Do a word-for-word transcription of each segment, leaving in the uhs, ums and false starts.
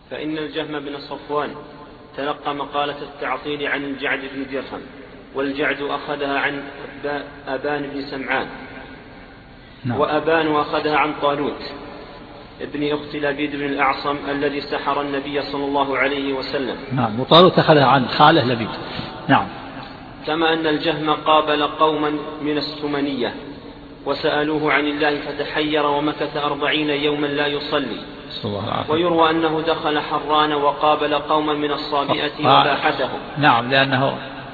فإن الجهم بن صفوان تلقى مقالة التعطيل عن الجعد بن درهم، والجعد أخذها عن أبان بن سمعان، نعم. وأبان أخذها عن طالوت ابن أخت لبيد بن الأعصم الذي سحر النبي صلى الله عليه وسلم، نعم. وطالوت أخذها عن خاله لبيد، نعم. كما أن الجهم قابل قوما من السمنية وسألوه عن الله فتحير ومكث أربعين يوما لا يصلي، ويروى أنه دخل حران وقابل قوما من الصابئة وباحثهم، نعم. لأنه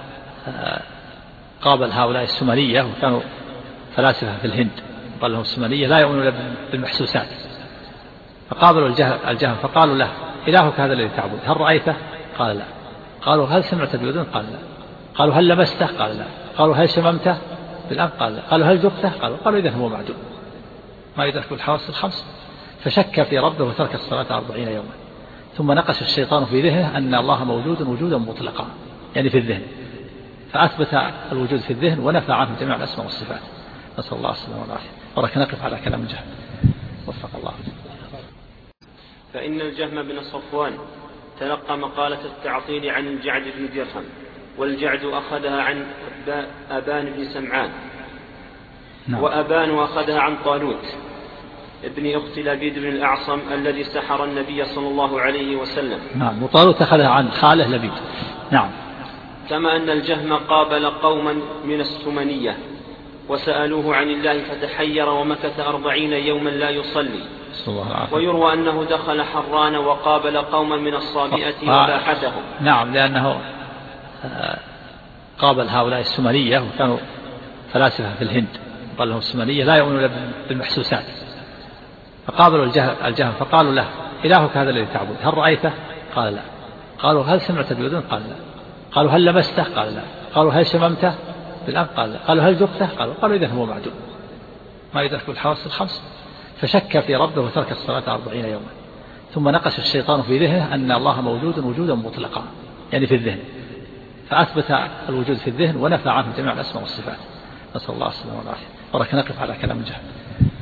قابل هؤلاء السمنية وكانوا فلاسفة في الهند، قال لهم السمنية لا يؤمنون بالمحسوسات، فقابلوا الجهم فقالوا له إلهك هذا الذي تعبد هل رأيته؟ قال لا. قالوا هل سمعت بأذن؟ قال لا. قالوا هل لمسته؟ قال لا. قالوا هل شممته بالأنف؟ قال لا. قالوا هل ذقته؟ قالوا قالوا إذن هو معدوم، ما يدرك بالحواس الخمس. فشك في ربه وترك الصلاة أربعين يوما، ثم نقش الشيطان في ذهنه أن الله موجود وجودا مطلقا، يعني في الذهن، فأثبت الوجود في الذهن ونفى عنه جميع الأسماء والصفات. نسأل الله السلامة والعافية. ولكن نقف على كلام الجهم، وفق الله. فإن الجهم بن صفوان تلقى مقالة التعطيل عن الجعد بن درهم، والجعد أخذها عن أبان بن سمعان، نعم. وأبان أخذها عن طالوت ابن أخت لبيد بن الأعصم الذي سحر النبي صلى الله عليه وسلم، نعم. وطالوت أخذها عن خاله لبيد، نعم. كما أن الجهم قابل قوما من السمنية وسألوه عن الله فتحير ومكث أربعين يوما لا يصلي، ويروى أنه دخل حران وقابل قوما من الصابئة وباحثهم، نعم. لأنه قابل هؤلاء السمنية وكانوا فلاسفة في الهند، قال لهم السمنية لا يؤمنون بالمحسوسات، فقابلوا الجهم فقالوا له إلهك هذا الذي تعبد هل رأيته؟ قال لا. قالوا هل سمعت بأذن؟ قال لا. قالوا هل لمسته؟ قال لا. قالوا هل شممته بالأنف؟ قال لا. قالوا هل ذقته؟ قالوا قالوا إذن هو معدوم، ما يدرك بالحواس الخمس. فشك في ربه وترك الصلاة أربعين يوما، ثم نقش الشيطان في ذهنه أن الله موجود وجودا مطلقا، يعني في الذهن، فأثبت الوجود في الذهن ونفى عنه جميع الأسماء والصفات. نسأل الله السلامة والعافية. ولكن نقف على كلام الجهم.